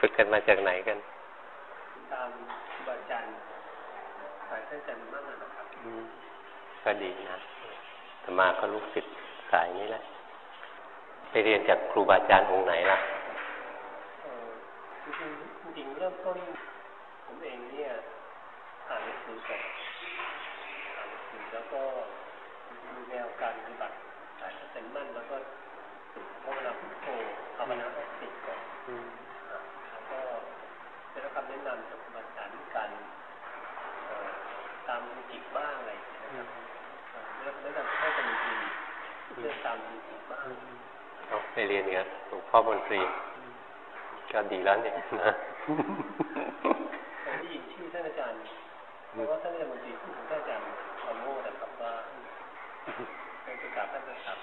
ฝึกกันมาจากไหนกันตามบาจันสายท่านจันทร์มากนะครับก็ดีนะแต่มาก็ลูกศิษย์สายนี้แหละไปเรียนจากครูบาอาจารย์องค์ไหนล่ะจริงเริ่มต้นผมเองเนี่ยอ่านหนังสือก่อนอ่านหนังสือแล้วก็ดูแนวการปฏิบัติสายท่านจันทร์มั่นแล้วก็ภาวนาพุทโธภาวนาให้ติดก่อนแล้วก็ได้รับคำแนะนำจากครูบาอาจารย์การตามจิตบ้างอะไรนะครับแนะนำให้เป็นดีเรื่องตามจิตบ้างไปเรียนกับหลวงพ่อมนตรีก็ดีแล้วเนี่ยนะได้ยินชื่อท่านอาจารย์เพราะว่าท่านอาจารย์มนตรีพูดถึงท่านอาจารย์ธรรมโมนะครับว่าเป็นประกาศท่านประกาศ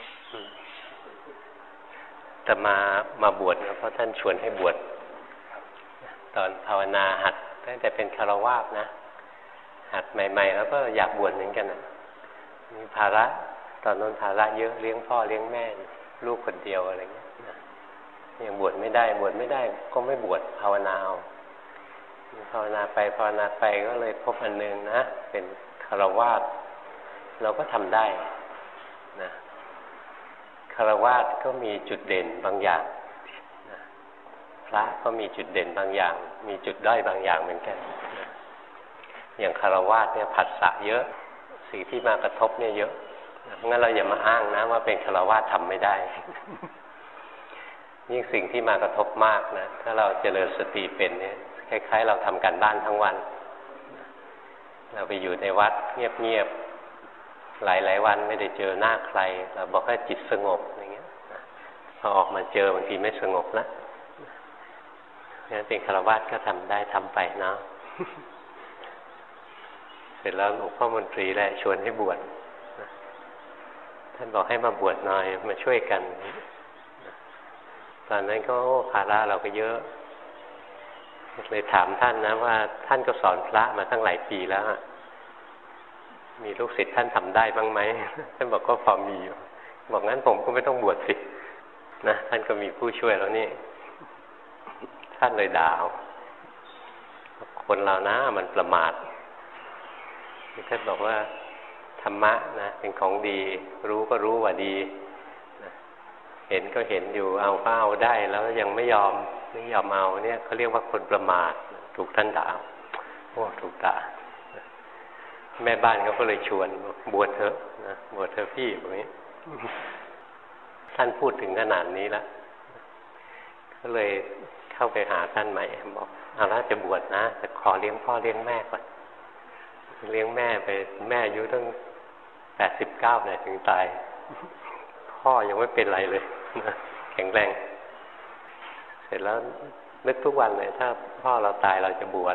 แต่มาบวชนะเพราะท่านชวนให้บวชตอนภาวนาหัดตั้งแต่เป็นคฤหัสถ์นะหัดใหม่ๆแล้วก็อยากบวชเหมือนกันนะมีภาระตอนนั้นภาระเยอะเลี้ยงพ่อเลี้ยงแม่ลูกคนเดียวอะไรเงี้ยยังบวชไม่ได้ก็ไม่บวชภาวนาเอาภาวนาไปก็เลยพบอันนึงนะเป็นคฤหัสถ์เราก็ทำได้นะคฤหัสถ์ก็มีจุดเด่นบางอย่างนะพระก็มีจุดเด่นบางอย่างมีจุดด้อยบางอย่างเหมือนกันนะอย่างคฤหัสถ์เนี่ยผัสสะเยอะสิ่งที่มากระทบเนี่ยเยอะเพราะงั้นเราอย่ามาอ้างนะว่าเป็นคฤหัสถ์ทำไม่ได้ยิ่งสิ่งที่มากระทบมากนะถ้าเราเจริญสติเป็นเนี่ยคล้ายๆเราทำการบ้านทั้งวันเราไปอยู่ในวัดเงียบๆหลายวันไม่ได้เจอหน้าใครเราบอกให้จิตสงบอย่างเงี้ยพอออกมาเจอบางทีไม่สงบละงั้นเป็นคฤหัสถ์ก็ทำได้ทำไปเนาะเสร็จแล้วหลวงพ่อมนตรีแหละชวนให้บวชท่านบอกให้มาบวชหน่อยมาช่วยกันตอนนั้นก็ภาระเราก็เยอะเลยถามท่านนะว่าท่านก็สอนพระมาตั้งหลายปีแล้วมีลูกศิษย์ท่านทำได้บ้างไหมท่านบอกก็พอมีอยู่บอกงั้นผมก็ไม่ต้องบวชสินะท่านก็มีผู้ช่วยแล้วนี่ท่านเลยด่าคนเรานะมันประมาทท่านบอกว่าธรรมะนะเป็นของดีรู้ก็รู้ว่าดีเห็นก็เห็นอยู่เอาก็เอาได้แล้วยังไม่ยอมเอาเนี่ยเขาเรียกว่าคนประมาทถูกท่านด่าโอ้ถูกด่าแม่บ้านเขาก็เลยชวนบวชเถอะนะบวชเถอะพี่แบบนี้ท่านพูดถึงขนาดนี้แล้วก็เลยเข้าไปหาท่านใหม่บอกเอาละจะบวชนะแต่ขอเลี้ยงพ่อเลี้ยงแม่ก่อนเลี้ยงแม่ไปแม่อายุตั้ง89เลยถึงตายพ่อยังไม่เป็นไรเลยแข็งแรงเสร็จแล้วนึกทุกวันเลยถ้าพ่อเราตายเราจะบวช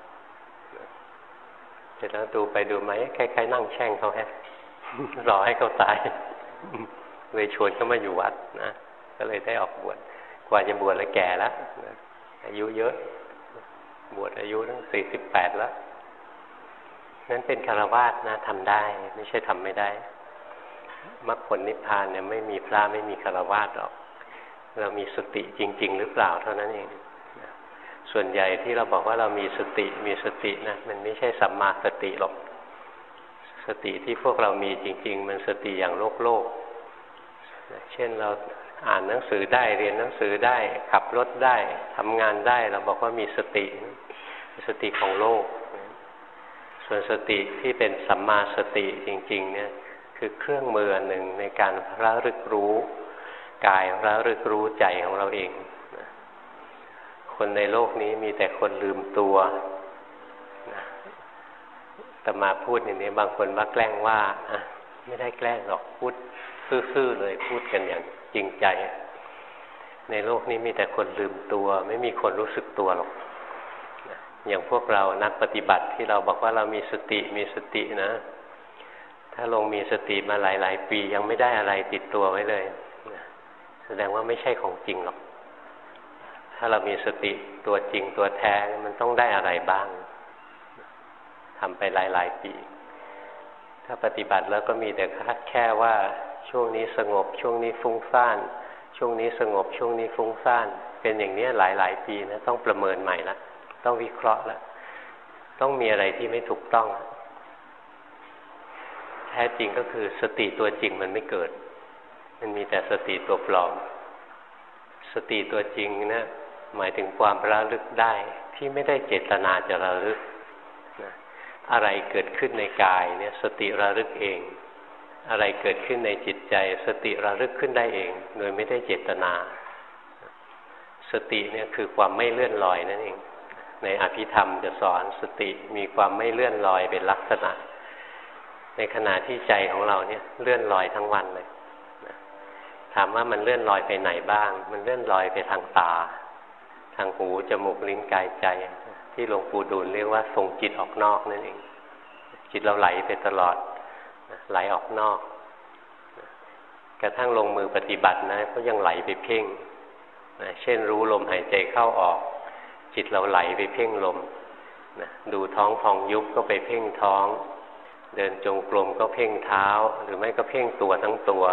เสร็จแล้วดูไปดูไหมใครๆนั่งแช่งเขาแฮะรอให้เขาตายเลยชวนเขามาอยู่วัดนะก็เลยได้ออกบวชกว่าจะบวชแล้วแก่แล้วอายุเยอะบวชอายุตั้ง48แล้วนั้นเป็นคฤหัสถ์นะทำได้ไม่ใช่ทำไม่ได้มรรคผลนิพพานเนี่ยไม่มีพระไม่มีคฤหัสถ์หรอกเรามีสติจริงๆหรือเปล่าเท่านั้นเองส่วนใหญ่ที่เราบอกว่าเรามีสตินะมันไม่ใช่สัมมาสติหรอกสติที่พวกเรามีจริงๆมันสติอย่างโลกเช่นเราอ่านหนังสือได้เรียนหนังสือได้ขับรถได้ทำงานได้เราบอกว่ามีสติของโลกส่วนสติที่เป็นสัมมาสติจริงๆเนี่ยคือเครื่องมือหนึ่งในการระลึกรู้กายระลึกรู้ใจของเราเองคนในโลกนี้มีแต่คนลืมตัวแต่มาพูดอย่างนี้บางคนว่าแกล้งว่าไม่ได้แกล้งหรอกพูดซื่อๆเลยพูดกันอย่างจริงใจในโลกนี้มีแต่คนลืมตัวไม่มีคนรู้สึกตัวหรอกอย่างพวกเรานักปฏิบัติที่เราบอกว่าเรามีสตินะถ้าลงมีสติมาหลายปียังไม่ได้อะไรติดตัวไว้เลยแสดงว่าไม่ใช่ของจริงหรอกถ้าเรามีสติตัวจริงตัวแท้มันต้องได้อะไรบ้างทำไปหลายปีถ้าปฏิบัติแล้วก็มีแต่แค่ว่าช่วงนี้สงบช่วงนี้ฟุ้งซ่านชช่วงนี้สงบช่วงนี้ฟุ้งซ่านเป็นอย่างนี้หลายปีนะต้องประเมินใหม่ละต้องวิเคราะห์ละต้องมีอะไรที่ไม่ถูกต้องแท้จริงก็คือสติตัวจริงมันไม่เกิดมันมีแต่สติตัวปลอมสติตัวจริงนะหมายถึงความระลึกได้ที่ไม่ได้เจตนาจะระลึกนะอะไรเกิดขึ้นในกายเนี่ยสติระลึกเองอะไรเกิดขึ้นในจิตใจสติระลึกขึ้นได้เองโดยไม่ได้เจตนาสติเนี่ยคือความไม่เลื่อนลอยนั่นเองในอภิธรรมจะสอนสติมีความไม่เลื่อนลอยเป็นลักษณะในขณะที่ใจของเราเนี่ยเลื่อนลอยทั้งวันเลยถามว่ามันเลื่อนลอยไปไหนบ้างมันเลื่อนลอยไปทางตาทางหูจมูกลิ้นกายใจที่หลวงปู่ดูลเรียกว่าส่งจิตออกนอกนั่นเองจิตเราไหลไปตลอดไหลออกนอกกระทั่งลงมือปฏิบัตินะก็ยังไหลไปเพ่งเช่นรู้ลมหายใจเข้าออกจิตเราไหลไปเพ่งลมดูท้องพองยุบก็ไปเพ่งท้องเดินจงกรมก็เพ่งเท้าหรือไม่ก็เพ่งตัวทั้งตัว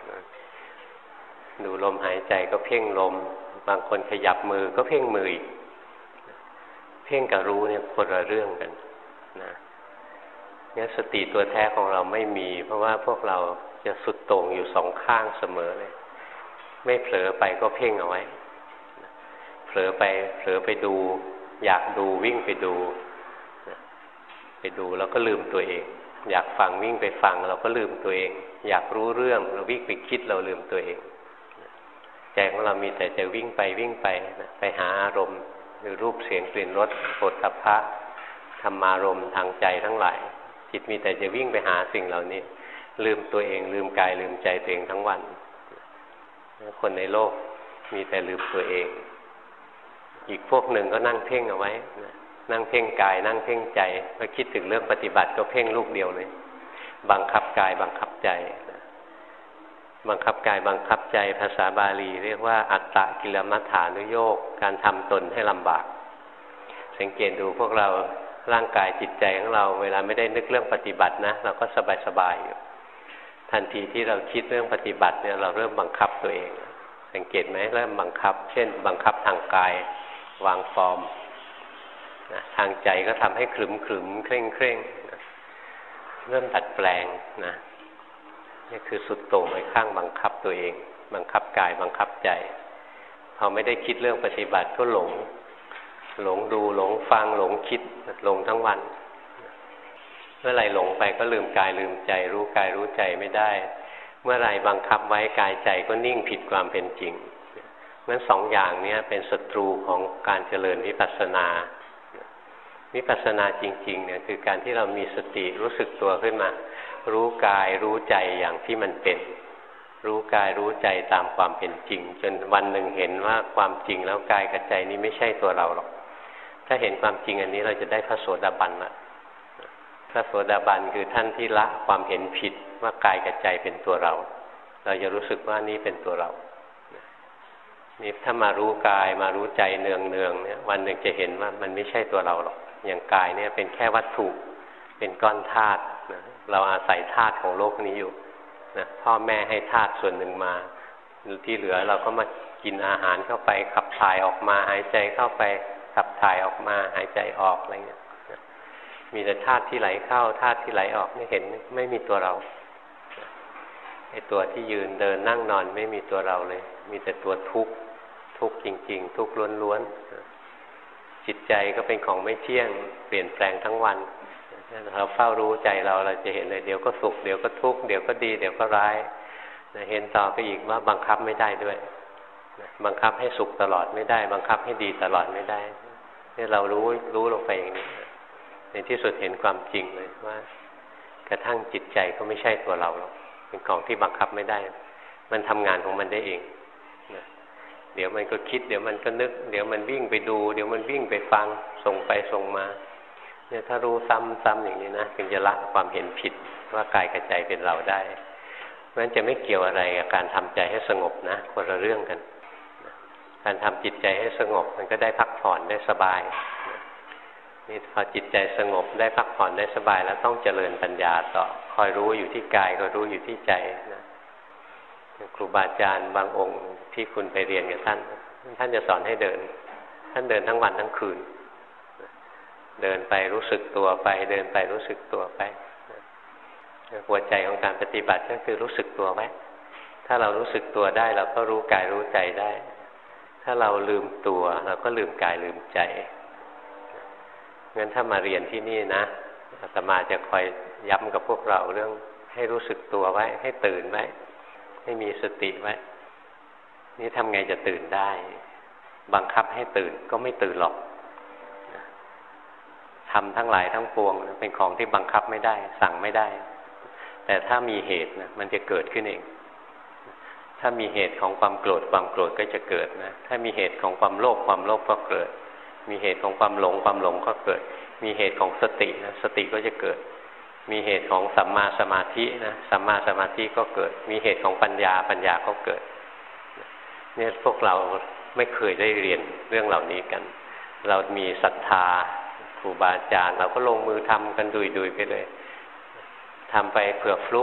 ดูลมหายใจก็เพ่งลมบางคนขยับมือก็เพ่งมืออีกเพ่งกับรู้เนี่ยคนละเรื่องกันนะเนี่ยสติตัวแท้ของเราไม่มีเพราะว่าพวกเราจะสุดโต่งอยู่สองข้างเสมอเลยไม่เผลอไปก็เพ่งเอาไว้เผลอไปดูอยากดูวิ่งไปดูแล้วก็ลืมตัวเองอยากฟังวิ่งไปฟังเราก็ลืมตัวเองอยากรู้เรื่องเราวิ่งไปคิดเราลืมตัวเองใจของเรามีแต่จะวิ่งไปไปหาอารมณ์หรือรูปเสียงกลิ่นรสโผฏฐัพพะธรรมารมณ์ทางใจทั้งหลายจิตมีแต่จะวิ่งไปหาสิ่งเหล่านี้ลืมตัวเองลืมกายลืมใจตัวเองทั้งวันคนในโลกมีแต่ลืมตัวเองอีกพวกหนึ่งก็นั่งเพ่งเอาไว้นั่งเพ่งกายนั่งเพ่งใจพอคิดถึงเรื่องปฏิบัติก็เพ่งลูกเดียวเลยบังคับกายบังคับใจบังคับกายบังคับใจภาษาบาลีเรียกว่าอัตตกิลมัฏฐานุโยคการทำตนให้ลำบากสังเกตดูพวกเราร่างกายจิตใจของเราเวลาไม่ได้นึกเรื่องปฏิบัตินะเราก็สบายๆอยู่ทันทีที่เราคิดเรื่องปฏิบัติเนี่ยเราเริ่มบังคับตัวเองสังเกตไหมเริ่มบังคับเช่นบังคับทางกายวางฟอร์มนะทางใจก็ทำให้ขรึมเคร่งนะเริ่มดัดแปลงนะนี่คือสุดโต่งไปข้างบังคับตัวเองบังคับกายบังคับใจพอไม่ได้คิดเรื่องปฏิบัติก็หลงดูหลงฟังหลงคิดหลงทั้งวันเมื่อไหร่หลงไปก็ลืมกายลืมใจรู้กายรู้ใจไม่ได้เมื่อไหร่บังคับไว้กายใจก็นิ่งผิดความเป็นจริงงั้นสองอย่างนี้เป็นศัตรูของการเจริญวิปัสสนาวิปัสสนาจริงๆเนี่ยคือการที่เรามีสติรู้สึกตัวขึ้นมารู้กายรู้ใจอย่างที่มันเป็นรู้กายรู้ใจตามความเป็นจริงจนวันหนึ่งเห็นว่าความจริงแล้วกายกับใจนี้ไม่ใช่ตัวเราหรอกถ้าเห็นความจริงอันนี้เราจะได้พระโสดาบันละพระโสดาบันคือท่านที่ละความเห็นผิดว่ากายกับใจเป็นตัวเราเราจะรู้สึกว่านี้เป็นตัวเรานี่ถ้ามารู้กายมารู้ใจเนืองเนี่ยวันหนึ่งจะเห็นว่ามันไม่ใช่ตัวเราหรอกอย่างกายเนี่ยเป็นแค่วัตถุเป็นก้อนธาตุนะเราอาศัยธาตุของโลกนี้อยู่นะพ่อแม่ให้ธาตุส่วนหนึ่งมาที่เหลือเราก็มากินอาหารเข้าไปขับถ่ายออกมาหายใจเข้าไปขับถ่ายออกมาหายใจออกอะไรเงี้ยมีแต่ธาตุที่ไหลเข้าธาตุที่ไหลออกไม่เห็นไม่มีตัวเราไอ้ตัวที่ยืนเดินนั่งนอนไม่มีตัวเราเลยมีแต่ตัวทุกข์จริงๆทุกข์ล้วนๆจิตใจก็เป็นของไม่เที่ยงเปลี่ยนแปลงทั้งวันเราเฝ้ารู้ใจเราจะเห็นเลยเดี๋ยวก็สุขเดี๋ยวก็ทุกข์เดี๋ยวก็ดีเดี๋ยวก็ร้ายเห็นต่อไปอีกว่าบังคับไม่ได้ด้วยบังคับให้สุขตลอดไม่ได้บังคับให้ดีตลอดไม่ได้นี่เรารู้ลงไปอย่างนี้ในที่สุดเห็นความจริงเลยว่ากระทั่งจิตใจก็ไม่ใช่ตัวเราหรอกเป็นของที่บังคับไม่ได้มันทำงานของมันได้เองเดี๋ยวมันก็คิดเดี๋ยวมันก็นึกเดี๋ยวมันวิ่งไปดูเดี๋ยวมันวิ่งไปฟังส่งไปส่งมาเนี่ยถ้ารู้ซ้ำอย่างนี้นะถึงจะละความเห็นผิดว่ากายกับใจเป็นเราได้เพราะฉะนั้นจะไม่เกี่ยวอะไรกับการทำใจให้สงบนะคนละเรื่องกันการทำจิตใจให้สงบมันก็ได้พักผ่อนได้สบายนี่พอจิตใจสงบได้พักผ่อนได้สบายแล้วต้องเจริญปัญญาต่อคอยรู้อยู่ที่กายคอยรู้อยู่ที่ใจนะครูบาอาจารย์บางองค์ที่คุณไปเรียนกับท่านจะสอนให้เดินท่านเดินทั้งวันทั้งคืนเดินไปรู้สึกตัวไปเดินไปรู้สึกตัวไปหัวใจของการปฏิบัติก็คือรู้สึกตัวไว้ถ้าเรารู้สึกตัวได้เราก็รู้กายรู้ใจได้ถ้าเราลืมตัวเราก็ลืมกายลืมใจงั้นถ้ามาเรียนที่นี่นะอาตมาจะคอยย้ำกับพวกเราเรื่องให้รู้สึกตัวไว้ให้ตื่นไว้ให้มีสติไว้นี่ทำไงจะตื่นได้บังคับให้ตื่นก็ไม่ตื่นหรอกทำทั้งหลายทั้งปวงเป็นของที่บังคับไม่ได้สั่งไม่ได้แต่ถ้ามีเหตุนะมันจะเกิดขึ้นเองถ้ามีเหตุของความโกรธความโกรธก็จะเกิดนะถ้ามีเหตุของความโลภความโลภก็เกิดมีเหตุของความหลงความหลงก็เกิดมีเหตุของสตินะสติก็จะเกิดมีเหตุของสัมมาสมาธินะสัมมาสมาธิก็เกิดมีเหตุของปัญญาปัญญาก็เกิดเนี่ยพวกเราไม่เคยได้เรียนเรื่องเหล่านี้กันเรามีศรัทธาครูบาอาจารย์เราก็ลงมือทำกันดุยๆไปเลยทำไปเผื่อฟลุก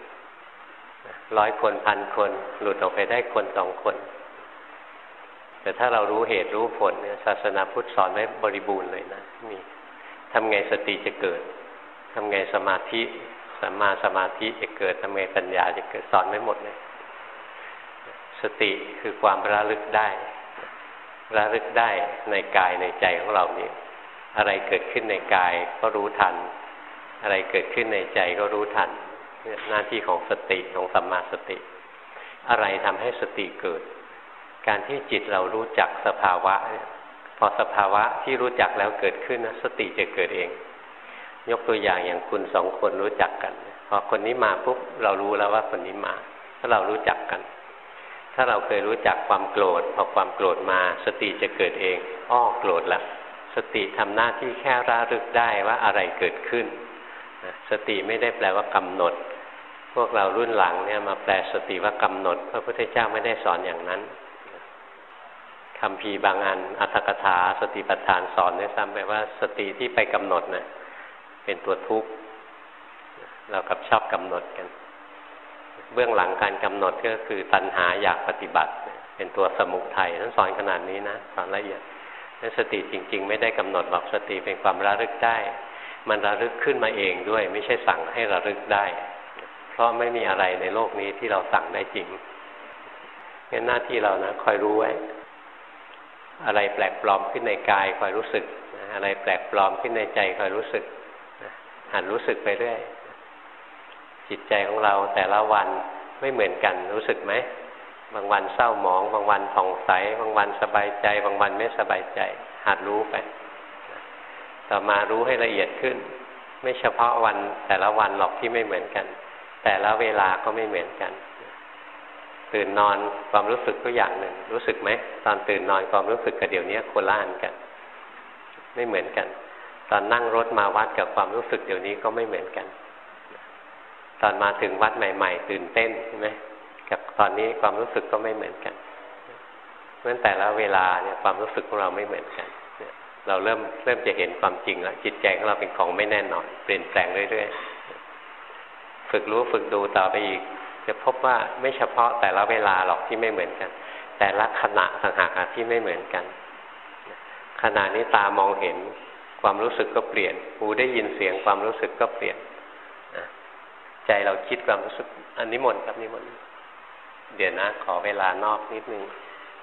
100 คน1,000 คนหลุดออกไปได้คน2 คนแต่ถ้าเรารู้เหตุรู้ผลเนี่ยศาสนาพุทธสอนไว้บริบูรณ์เลยนะมีทำไงสติจะเกิดทำไงสมาธิสัมมาสมาธิจะเกิดทำไงปัญญาจะเกิดสอนไว้หมดเลยสติคือความระลึกได้ระลึกได้ในกายในใจของเรานี้อะไรเกิดขึ้นในกายก็รู้ทันอะไรเกิดขึ้นในใจก็รู้ทันหน้าที่ของสติของสัมมาสติอะไรทำให้สติเกิดการที่จิตเรารู้จักสภาวะพอสภาวะที่รู้จักแล้วเกิดขึ้นนะสติจะเกิดเองยกตัวอย่างคุณ2 คนรู้จักกันพอคนนี้มาปุ๊บเรารู้แล้วว่าคนนี้มาถ้าเรารู้จักกันถ้าเราเคยรู้จักความโกรธพอความโกรธมาสติจะเกิดเองโกรธละสติทำหน้าที่แค่ระลึกได้ว่าอะไรเกิดขึ้นสติไม่ได้แปลว่ากำหนดพวกเรารุ่นหลังเนี่ยมาแปลสติว่ากำหนดพระพุทธเจ้าไม่ได้สอนอย่างนั้นคัมภีร์บางอันอรรถกถาสติปัฏฐานสอนด้วยซ้ำไปว่าสติที่ไปกำหนดน่ะเป็นตัวทุกข์เรากับชอบกำหนดกันเบื้องหลังการกำหนดก็คือตัณหาอยากปฏิบัติเป็นตัวสมุทัยท่านสอนขนาดนี้นะสอนละเอียดสติจริงๆไม่ได้กำหนดหรอกสติเป็นความระลึกได้มันระลึกขึ้นมาเองด้วยไม่ใช่สั่งให้ระลึกได้เพราะไม่มีอะไรในโลกนี้ที่เราสั่งได้จริงงั้นหน้าที่เรานะคอยรู้ไว้อะไรแปลกปลอมขึ้นในกายคอยรู้สึกอะไรแปลกปลอมขึ้นในใจคอยรู้สึกหัดรู้สึกไปเรื่อยจิตใจของเราแต่ละวันไม่เหมือนกันรู้สึกไหมบางวันเศร้าหมองบางวันผ่องใสบางวันสบายใจบางวันไม่สบายใจหัดรู้ไปต่อมารู้ให้ละเอียดขึ้นไม่เฉพาะวันแต่ละวันหรอกที่ไม่เหมือนกันแต่ละเวลาก็ไม่เหมือนกันตื่นนอนความรู้สึกก็อย่างหนึ่งรู้สึกไหมตอนตื่นนอนความรู้สึกกับเดี๋ยวนี้โคล่านกันไม่เหมือนกันตอนนั่งรถมาวัดกับความรู้สึกเดี๋ยวนี้ก็ไม่เหมือนกันตอนมาถึงวัดใหม่ๆตื่นเต้นใช่ไหมกับตอนนี้ความรู้สึกก็ไม่เหมือนกันเพราะฉะนั้นแต่ละเวลาเนี่ยความรู้สึกของเราไม่เหมือนกันเราเริ่มจะเห็นความจริงแล้วจิตใจของเราเป็นของไม่แน่นอนเปลี่ยนแปลงเรื่อยๆฝึกรู้ฝึกดูต่อไปอีกจะพบว่าไม่เฉพาะแต่ละเวลาหรอกที่ไม่เหมือนกันแต่ละขณะต่างหากที่ไม่เหมือนกันขณะนี้ตามองเห็นความรู้สึกก็เปลี่ยนหูได้ยินเสียงความรู้สึกก็เปลี่ยนใจเราคิดความรู้สึกอันนี้หมดครับนี่หมดเดี๋ยวนะขอเวลานอกนิดนึง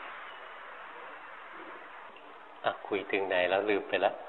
คุยถึงไหนแล้วลืมไปแล้ว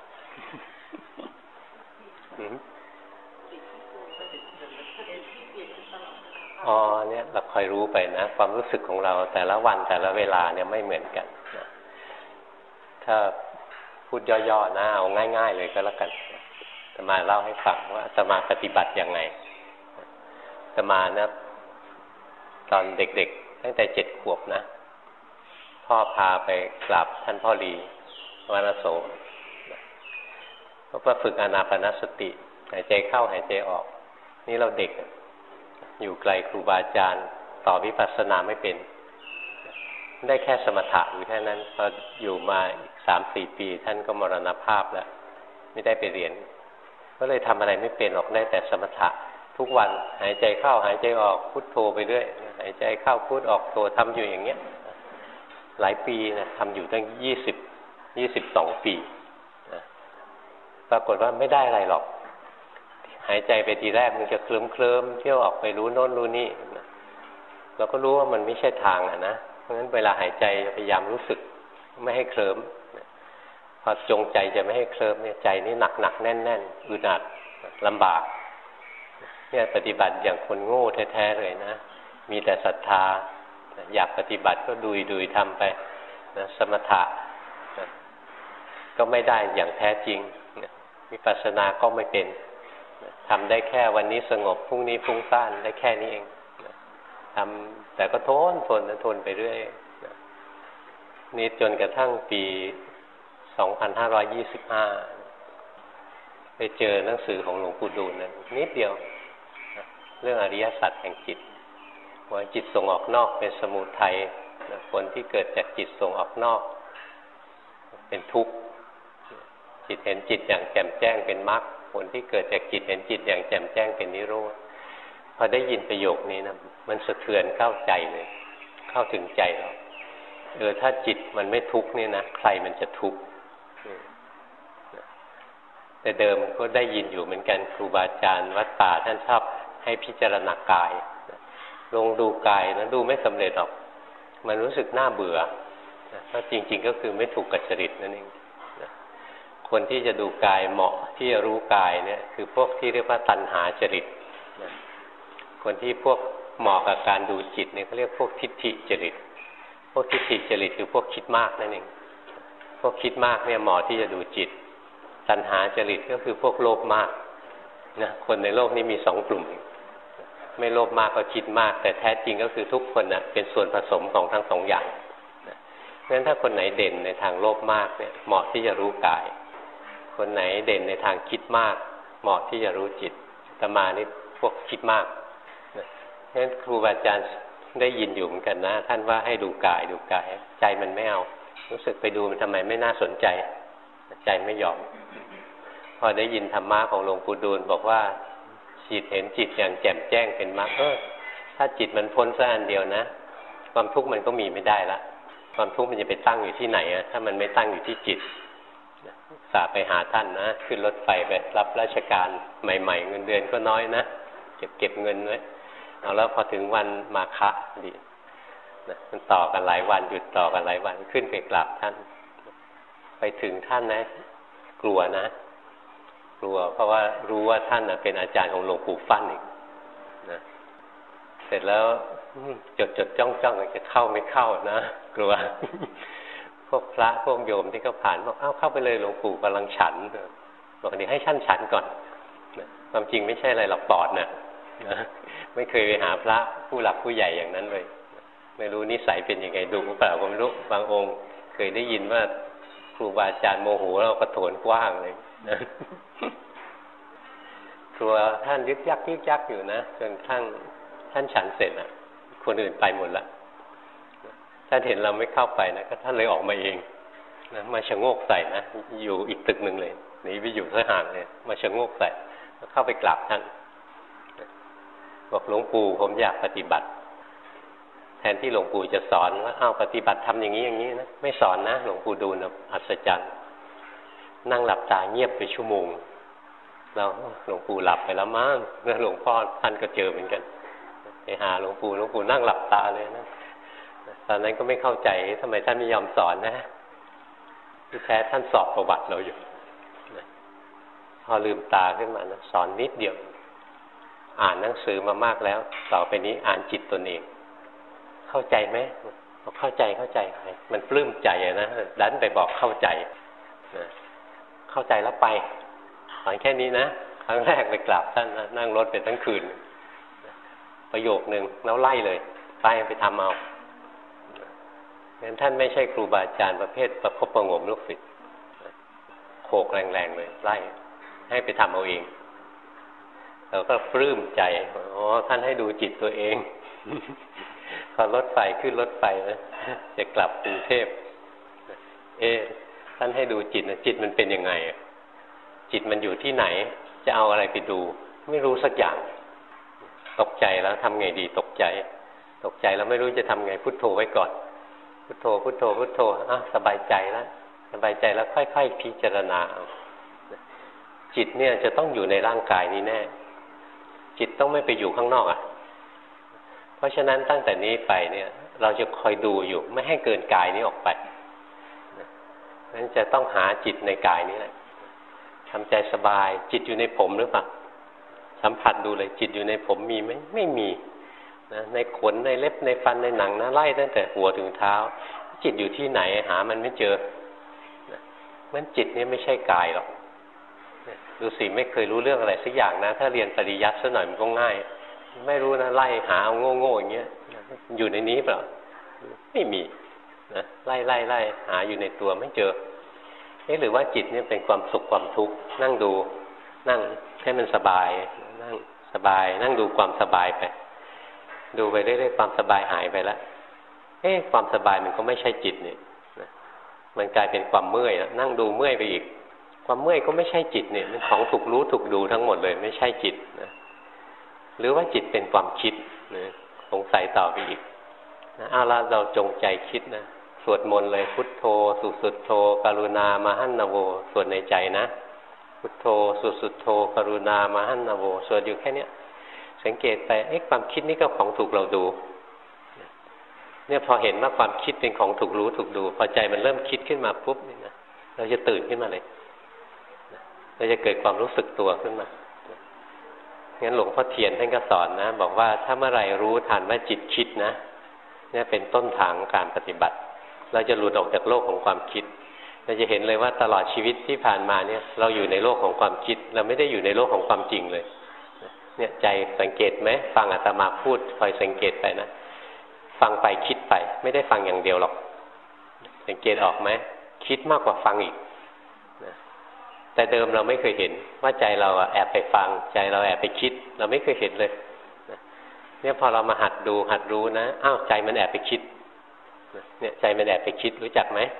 เนี่ยเราคอยรู้ไปนะความรู้สึกของเราแต่ละวันแต่ละเวลาเนี่ยไม่เหมือนกันนะถ้าพูดย่อๆนะเอาง่ายๆเลยก็แล้วกันอาตมาเล่าให้ฟังว่าอาตมาปฏิบัติยังไงอาตมานะตอนเด็กๆตั้งแต่7 ขวบนะพ่อพาไปกราบท่านพ่อลีวรโสเพราะว่าฝึกอานาปานสติหายใจเข้าหายใจออกนี่เราเด็กอยู่ไกลครูบาอาจารย์ต่อวิปัสสนาไม่เป็นได้แค่สมถะอยู่แค่นั้นพออยู่มาอีก 3-4 ปีท่านก็มรณภาพแล้วไม่ได้ไปเรียนก็เลยทำอะไรไม่เป็นหรอกได้แต่สมถะทุกวันหายใจเข้าหายใจออกพุทโธไปเรื่อยหายใจเข้าพุทออกโธทำอยู่อย่างเงี้ยหลายปีนะทำอยู่ตั้ง22 ปีนะปรากฏว่าไม่ได้อะไรหรอกหายใจไปทีแรกมันจะเคลิ้มเที่ยวออกไปรู้โน้นรู้นี่นะเราก็รู้ว่ามันไม่ใช่ทางนะเพราะฉะนั้นเวลาหายใจพยายามรู้สึกไม่ให้เคลิ้มพอจงใจจะไม่ให้เคลิ้มเนี่ยใจนี่หนักแน่นอึดอัดลำบากเนี่ยปฏิบัติอย่างคนโง่แท้ๆเลยนะมีแต่ศรัทธาอยากปฏิบัติก็ดุยทำไปนะสมถะนะก็ไม่ได้อย่างแท้จริงนะวิปัสสนาก็ไม่เป็นนะทำได้แค่วันนี้สงบพรุ่งนี้ฟุ้งซ่านได้แค่นี้เองนะทำแต่ก็ทนไปเรื่อยนะนี่จนกระทั่งปี2525ไปเจอหนังสือของหลวงปู่ดูลนะนิดเดียวนะเรื่องอริยสัจแห่งจิตว่าจิตส่งออกนอกเป็นสมุทัยผลที่เกิดจากจิตส่งออกนอกเป็นทุกข์จิตเห็นจิตอย่างแจ่มแจ้งเป็นมรรคผลที่เกิดจากจิตเห็นจิตอย่างแจ่มแจ้งเป็นนิโรธพอได้ยินประโยคนี้นะมันสะเทือนเข้าใจเลยเข้าถึงใจเราถ้าจิตมันไม่ทุกข์นี่นะใครมันจะทุกข์แต่เดิมก็ได้ยินอยู่เหมือนกันครูบาอาจารย์วัดป่าท่านชอบให้พิจารณากายลงดูกายนะดูไม่สำเร็จหรอกมันรู้สึกน่าเบื่อเพราะจริงๆก็คือไม่ถูกกับจริตนั่นเองคนที่จะดูกายเหมาะที่จะรู้กายเนี่ยคือพวกที่เรียกว่าตัณหาจริตคนที่พวกเหมาะกับการดูจิตเนี่ยเขาเรียกพวกทิฏฐิจริตพวกทิฏฐิจริตคือพวกคิดมากนั่นเองพวกคิดมากเนี่ยเหมาะที่จะดูจิตตัณหาจริตก็คือพวกโลภมากนะคนในโลกนี้มี2 กลุ่มไม่โลภมากก็คิดมากแต่แท้จริงก็คือทุกคนนะเป็นส่วนผสมของทั้ง2 อย่างเพราะฉะนั้นถ้าคนไหนเด่นในทางโลภมากเนี่ยเหมาะที่จะรู้กายคนไหนเด่นในทางคิดมากเหมาะที่จะรู้จิตอาตมานี่พวกคิดมากเพราะฉะนั้นครูบาอาจารย์ได้ยินอยู่เหมือนกันนะท่านว่าให้ดูกายใจมันไม่เอารู้สึกไปดูมันทำไมไม่น่าสนใจใจไม่ยอมพอได้ยินธรรมะของหลวงปู่ดูลบอกว่าจิตเห็นจิตอย่างแจ่มแจ้งเป็นมรรคถ้าจิตมันพ้นสักอันเดียวนะความทุกข์มันก็มีไม่ได้ละความทุกข์มันจะไปตั้งอยู่ที่ไหนถ้ามันไม่ตั้งอยู่ที่จิตสาไปหาท่านนะขึ้นรถไฟไปรับราชการใหม่ๆเงินเดือนก็น้อยนะเก็บเงินไว้เอาแล้วพอถึงวันมาฆะดีนะมันต่อกันหลายวันหยุดต่อกันหลายวันขึ้นไปกราบท่านไปถึงท่านนะกลัวเพราะว่ารู้ว่าท่านเป็นอาจารย์ของหลวงปู่ฟั่นอีกนะเสร็จแล้วจดจ้องจะเข้าไม่เข้านะกลัวพวกพระพวกโยมที่เขาผ่านบอกเข้าไปเลยหลวงปู่กำลังฉันบอกเดี๋ยวให้ท่านฉันก่อนความจริงไม่ใช่อะไรหรอกปอดนะไม่เคยไปหาพระผู้หลักผู้ใหญ่อย่างนั้นเลยไม่รู้นิสัยเป็นยังไงดูเปล่าก็ไม่รู้บางองค์เคยได้ยินว่าครูบาอาจารย์โมโหแล้วกระโถนกว้างเลยนะครูท่านยึกยักอยู่นะจนทั้งท่านฉันเสร็จคนอื่นไปหมดละท่านเห็นเราไม่เข้าไปนะก็ท่านเลยออกมาเองนะมาชะโงกใส่นะอยู่อีกตึกหนึ่งเลยหนีไปอยู่ซะห่างเลยมาชะโงกใส่แล้วเข้าไปกราบท่านบอกหลวงปู่ผมอยากปฏิบัติแทนที่หลวงปู่จะสอนว่าปฏิบัติทำอย่างนี้นะไม่สอนนะหลวงปู่ดูลอัศจรรย์นั่งหลับตาเงียบไปชั่วโมงแล้วหลวงปู่หลับไปแล้วมั้งแล้วหลวงพ่อท่านก็เจอเหมือนกันไปหาหลวงปู่นั่งหลับตาเลยนะตอนนั้นก็ไม่เข้าใจทำไมท่านไม่ยอมสอนนะที่แท้ท่านสอบประวัติเราอยู่พอลืมตาขึ้นมานะสอนนิดเดียวอ่านหนังสือมามากแล้วต่อไปนี้อ่านจิตตนเองเข้าใจไหมเข้าใจมันปลื้มใจนะดันไปบอกเข้าใจนะเข้าใจแล้วไปสอนแค่นี้นะครั้งแรกไปกราบท่านนะนั่งรถไปทั้งคืนประโยคนึงแล้วไล่เลยไปทำเอางั้นท่านไม่ใช่ครูบาอาจารย์ประเภทประคบประงมลูกศิษย์โขกแรงๆเลยไล่ให้ไปทำเอาเองเราก็ปลื้มใจท่านให้ดูจิตตัวเองพอรถไฟขึ้นรถไฟนะจะกลับกรุงเทพท่านให้ดูจิตนะจิตมันเป็นยังไงจิตมันอยู่ที่ไหนจะเอาอะไรไปดูไม่รู้สักอย่างตกใจแล้วทำไงดีตกใจแล้วไม่รู้จะทำไงพุทโธไว้ก่อนพุทโธพุทโธพุทโธสบายใจแล้วค่อยๆพิจารณาจิตเนี่ยจะต้องอยู่ในร่างกายนี้แน่จิตต้องไม่ไปอยู่ข้างนอกเพราะฉะนั้นตั้งแต่นี้ไปเนี่ยเราจะคอยดูอยู่ไม่ให้เกินกายนี้ออกไปนั้นจะต้องหาจิตในกายนี้แหละทำใจสบายจิตอยู่ในผมหรือเปล่าสัมผัสดูเลยจิตอยู่ในผมมีไหมไม่มีนะในขนในเล็บในฟันในหนังนะไล่ตั้งแต่หัวถึงเท้าจิตอยู่ที่ไหนหามันไม่เจอนะมันจิตนี้ไม่ใช่กายหรอกดูสิไม่เคยรู้เรื่องอะไรสักอย่างนะถ้าเรียนปริยัติซะหน่อยมันก็ง่ายไม่รู้นะไล่หาเอาโง่ๆอย่างเงี้ยอยู่ในนี้เปล่าไม่มีนะไล่หาอยู่ในตัวไม่เจอหรือว่าจิตเนี่ยเป็นความสุขความทุกข์นั่งดูนั่งให้มันสบายนั่งสบายนั่งดูความสบายไปดูไปเรื่อยๆความสบายหายไปแล้วความสบายมันก็ไม่ใช่จิตเนี่ยมันกลายเป็นความเมื่อยนั่งดูเมื่อยไปอีกความเมื่อยก็ไม่ใช่จิตเนี่ยมันของถูกรู้ถูกดูทั้งหมดเลยไม่ใช่จิตนะหรือว่าจิตเป็นความคิดนะสงสัยต่อไปอีกนะเอาละเราจงใจคิดนะสวดมนต์เลยพุทโธสุดโธกรุณามหันนโวสวดในใจนะพุทโธสุดโธกรุณามหันนโวสวดอยู่แค่นี้สังเกตไปความคิดนี่ก็ของถูกเราดูเนี่ยพอเห็นว่าความคิดเป็นของถูกรู้ถูกดูพอใจมันเริ่มคิดขึ้นมาปุ๊บนี่นะเราจะตื่นขึ้นมาเลยเราจะเกิดความรู้สึกตัวขึ้นมางั้นหลวงพ่อเทียนท่านก็สอนนะบอกว่าถ้าเมื่อไหร่รู้ทันว่าจิตคิดนะเนี่ยเป็นต้นทางการปฏิบัติเราจะหลุดออกจากโลกของความคิดเราจะเห็นเลยว่าตลอดชีวิตที่ผ่านมาเนี่ยเราอยู่ในโลกของความคิดเราไม่ได้อยู่ในโลกของความจริงเลยเนี่ยใจสังเกตไหมฟังอาตมาพูดคอยสังเกตไปนะฟังไปคิดไปไม่ได้ฟังอย่างเดียวหรอกสังเกตออกไหมคิดมากกว่าฟังอีกแต่เดิมเราไม่เคยเห็นว่าใจเราแอบไปฟังใจเราแอบไปคิดเราไม่เคยเห็นเลยเนี่ยพอเรามาหัดดูหัดรู้นะอ้าวใจมันแอบไปคิดเนี่ยใจมันแอบไปคิดรู้จักไหม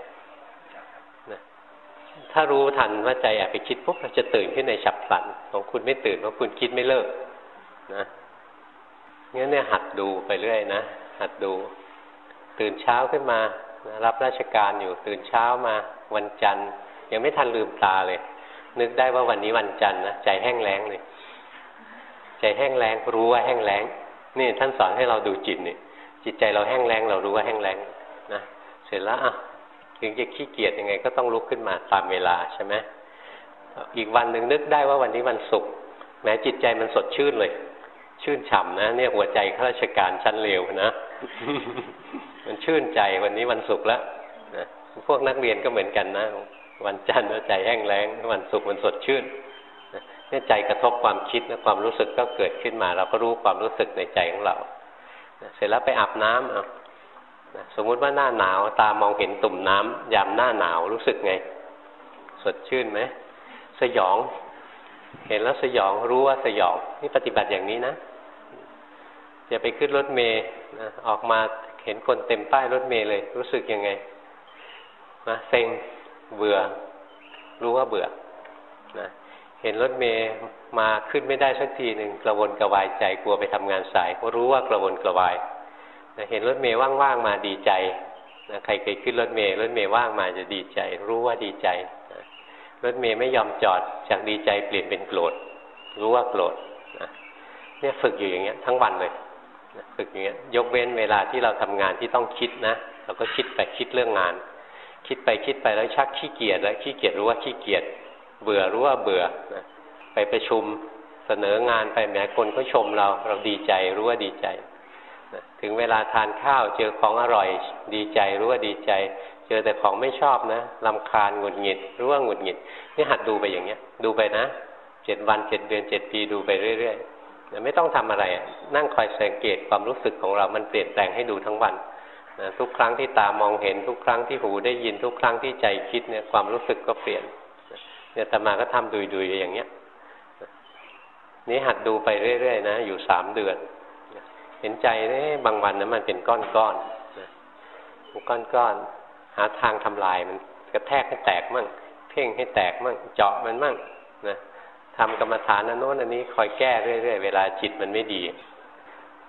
ถ้ารู้ทันว่าใจแอบไปคิดปุ๊บเราจะตื่นขึ้นในฉับพลันของคุณไม่ตื่นเพราะคุณคิดไม่เลิกนะงั้นเนี่ยหัดดูไปเรื่อยนะหัดดูตื่นเช้าขึ้นมารับราชการอยู่ตื่นเช้ามาวันจันทร์ยังไม่ทันลืมตาเลยนึกได้ว่าวันนี้วันจันทร์นะใจแห้งแล้งเลยใจแห้งแล้งรู้ว่าแห้งแล้งนี่ท่านสอนให้เราดูจิตนี่จิตใจเราแห้งแล้งเรารู้ว่าแห้งแล้งนะเสร็จแล้วถึงจะขี้เกียจยังไงก็ต้องลุกขึ้นมาตามเวลาใช่ไหมอีกวันหนึ่งนึกได้ว่าวันนี้วันศุกร์แม้จิตใจมันสดชื่นเลยชื่นฉ่ำนะเนี่ยหัวใจข้าราชการชั้นเลวนะ มันชื่นใจวันนี้วันศุกร์แล้วนะพวกนักเรียนก็เหมือนกันนะวันจันทร์ใจแห้งแล้งวันศุกร์มันสดชื่นเนี่ยใจกระทบความคิดนะความรู้สึกก็เกิดขึ้นมาเราก็รู้ความรู้สึกในใจของเราเสร็จแล้วไปอาบน้ำสมมุติว่าหน้าหนาวตามองเห็นตุ่มน้ำยามหน้าหนาวรู้สึกไงสดชื่นไหมสยองเห็นแล้วสยองรู้ว่าสยองนี่ปฏิบัติอย่างนี้นะอย่าไปขึ้นรถเมล์ออกมาเห็นคนเต็มป้ายรถเมล์เลยรู้สึกยังไงนะเซ็งเบื่อรู้ว่าเบื่อนะเห็นรถเมล์มาขึ้นไม่ได้สักทีหนึ่งกระวนกระวายใจกลัวไปทำงานสายก็รู้ว่ากระวนกระวายนะเห็นรถเมล์ว่างๆมาดีใจนะใครเคยขึ้นรถเมล์ว่างมาจะดีใจรู้ว่าดีใจนะรถเมล์ไม่ยอมจอดจากดีใจเปลี่ยนเป็นโกรธรู้ว่าโกรธนะเนี่ยฝึกอยู่อย่างเงี้ยทั้งวันเลยนะฝึกอย่างเงี้ยยกเว้นเวลาที่เราทำงานที่ต้องคิดนะเราก็คิดไปคิดเรื่องงานคิดไปแล้วชักขี้เกียจแล้วขี้เกียจรู้ว่าขี้เกียจเบื่อรู้ว่าเบื่อนะไปประชุมเสนองานไปแม้คนเขาชมเราดีใจรู้ว่าดีใจนะถึงเวลาทานข้าวเจอของอร่อยดีใจรู้ว่าดีใจเจอแต่ของไม่ชอบนะรำคาญหงุดหงิดรู้ว่าหงุดหงิดนี่หัดดูไปอย่างเงี้ยดูไปนะ7 วัน7 เดือน7 ปีดูไปเรื่อยๆไม่ต้องทำอะไรนั่งคอยสังเกตความรู้สึกของเรามันเปลี่ยนแปลงให้ดูทั้งวันนะทุกครั้งที่ตามองเห็นทุกครั้งที่หูได้ยินทุกครั้งที่ใจคิดเนี่ยความรู้สึกก็เปลี่ยนเนี่ยอาตมาก็ทำดุยๆอย่างเงี้ยนี่หัดดูไปเรื่อยๆนะอยู่3 เดือนเห็นใจบางวันนะมันเป็นก้อนๆก้อนๆหาทางทำลายมันกระแทกให้แตกมั่งเพ่งให้แตกมั่งเจาะมันมั่งนะทำกรรมฐานอันโน้นอันนี้คอยแก้เรื่อยๆเวลาจิตมันไม่ดี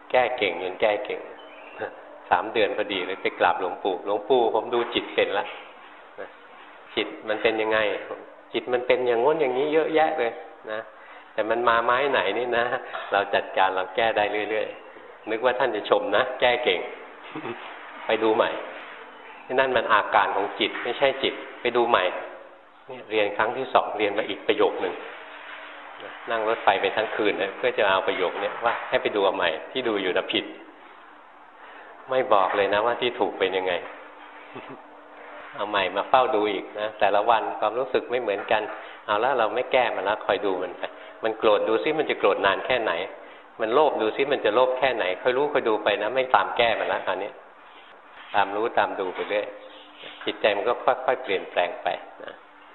แก้เก่งจนแก้เก่ง3 เดือนพอดีเลยไปกราบหลวงปู่ผมดูจิตเป็นละจิตมันเป็นยังไงจิตมันเป็นอย่างง้นอย่างนี้เยอะแยะเลยนะแต่มันมาไม้ไหนนี่นะเราจัดการเราแก้ได้เรื่อยๆนึกว่าท่านจะชมนะแก้เก่ง ไปดูใหม่นั่นมันอาการของจิตไม่ใช่จิตไปดูใหม่เรียนครั้งที่ 2เรียนมาอีกประโยคนึงนั่งรถไฟไปทั้งคืนเพื่อจะเอาประโยคนี้ว่าให้ไปดูใหม่ที่ดูอยู่น่ะผิดไม่บอกเลยนะว่าที่ถูกเป็นยังไง เอาใหม่มาเฝ้าดูอีกนะแต่ละวันความรู้สึกไม่เหมือนกันเอาแล้วเราไม่แก้มันแล้วคอยดูมันไปมันโกรธดูซิมันจะโกรธนานแค่ไหนมันโลภดูซิมันจะโลภแค่ไหนคอยรู้คอยดูไปนะไม่ตามแก้มันแล้วตอนนี้ตามรู้ตามดูไปเรื่อยจิตใจมันก็ค่อยๆเปลี่ยนแปลงไปนะ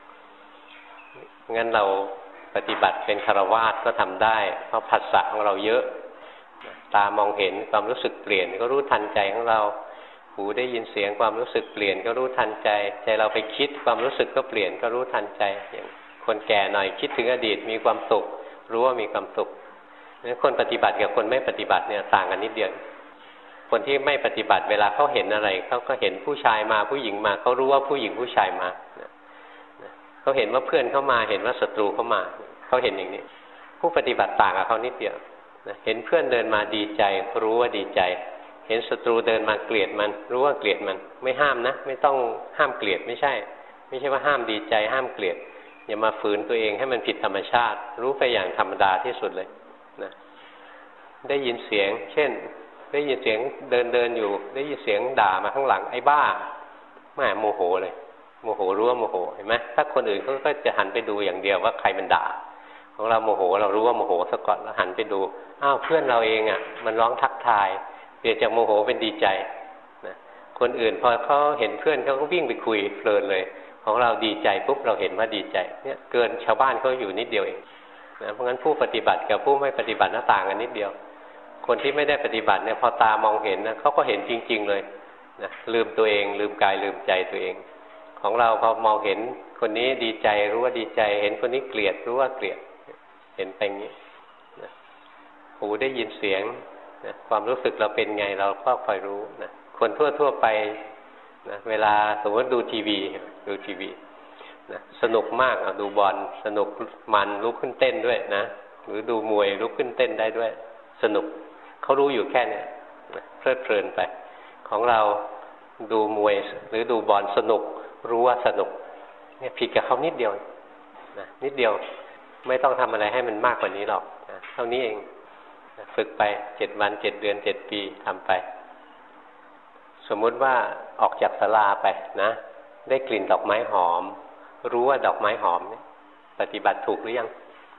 งั้นเราปฏิบัติเป็นฆราวาสก็ทำได้เพราะผัสสะของเราเยอะตามองเห็นความรู้สึกเปลี่ยนก็รู้ทันใจของเราหูได้ยินเสียงความรู้สึกเปลี่ยนก็รู้ทันใจใจเราไปคิดความรู้สึกก็เปลี่ยนก็รู้ทันใจอย่างคนแก่หน่อยคิดถึงอดีตมีความสุขรู้ว่ามีความสุขงั้นคนปฏิบัติกับคนไม่ปฏิบัติเนี่ยต่างกันนิดเดียวคนที่ไม่ปฏิบัติเวลาเขาเห็นอะไรเขาก็เห็นผู้ชายมาผู้หญิงมาเขารู้ว่าผู้หญิงผู้ชายมาเขาเห็นว่าเพื่อนเขามาเห็นว่าศัตรูเขามาเขาเห็นอย่างนี้ผู้ปฏิบัติต่างกับเขานิดเดียวเห็นเพื่อนเดินมาดีใจรู้ว่าดีใจเห็นศัตรูเดินมาเกลียดมันรู้ว่าเกลียดมันไม่ห้ามนะไม่ต้องห้ามเกลียดไม่ใช่ว่าห้ามดีใจห้ามเกลียดอย่ามาฝืนตัวเองให้มันผิดธรรมชาติรู้ไปอย่างธรรมดาที่สุดเลยนะได้ยินเสียงเช่นได้ยินเสียงเดินอยู่ได้ยินเสียงด่ามาข้างหลังไอ้บ้าแม่โมโหเลยโมโหรู้ว่าโมโหเห็นไหมถ้าคนอื่นเขาก็จะหันไปดูอย่างเดียวว่าใครมันด่าของเราโมโหเรารู้ว่าโมโหซะก่อนแล้วหันไปดูอ้าวเพื่อนเราเองอ่ะมันร้องทักทายเปลี่ยนจากโมโหเป็นดีใจนะคนอื่นพอเขาเห็นเพื่อนเขาก็วิ่งไปคุยเพลินเลยของเราดีใจปุ๊บเราเห็นว่าดีใจเนี่ยเกินชาวบ้านเขาอยู่นิดเดียวเองนะเพราะงั้นผู้ปฏิบัติกับผู้ไม่ปฏิบัติหน้าต่างกันนิดเดียวคนที่ไม่ได้ปฏิบัติเนี่ยพอตามองเห็นนะเขาก็เห็นจริงๆเลยนะลืมตัวเองลืมกายลืมใจตัวเองของเราพอมองเห็นคนนี้ดีใจรู้ว่าดีใจเห็นคนนี้เกลียดรู้ว่าเกลียดเห็นไปงี้นะหูได้ยินเสียงนะความรู้สึกเราเป็นไงเราก็คอยรู้นะคนทั่วไปนะเวลาสมมติดูทีวีนะสนุกมากดูบอลสนุกมันลุกขึ้นเต้นด้วยนะหรือดูมวยลุกขึ้นเต้นได้ด้วยสนุกเขารู้อยู่แค่นี้เพลิดเพลินไปของเราดูมวยหรือดูบอลสนุกรู้ว่าสนุกเนี่ยผิดกับเขานิดเดียวนะนิดเดียวไม่ต้องทำอะไรให้มันมากกว่านี้หรอกนะเท่านี้เองนะฝึกไป7 วัน 7 เดือน 7 ปีทำไปสมมุติว่าออกจากศาลาไปนะได้กลิ่นดอกไม้หอมรู้ว่าดอกไม้หอมเนี่ยปฏิบัติถูกหรือยัง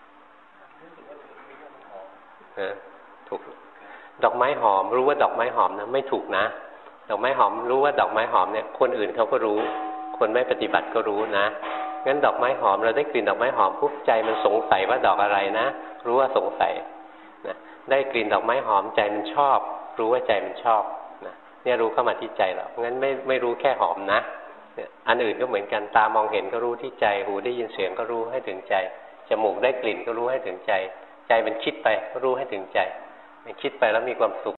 ถูกดอกไม้หอมรู้ว่าดอกไม้หอมนะไม่ถูกนะดอกไม้หอมรู้ว่าดอกไม้หอมเนี่ยคนอื่นเขาก็รู้คนไม่ปฏิบัติก็รู้นะงั้นดอกไม้หอมเราได้กลิ่นดอกไม้หอมปุ๊บใจมันสงสัยว่าดอกอะไรนะรู้ว่าสงสัยนะได้กลิ่นดอกไม้หอมใจมันชอบรู้ว่าใจมันชอบนะเนี่ยรู้เข้ามาที่ใจเรางั้นไม่รู้แค่หอมนะเนี่ยอันอื่นก็เหมือนกันตามองเห็นก็รู้ที่ใจหูได้ยินเสียงก็รู้ให้ถึงใจจมูกได้กลิ่นก็รู้ให้ถึงใจใจมันคิดไปก็รู้ให้ถึงใจมันคิดไปแล้วมีความสุข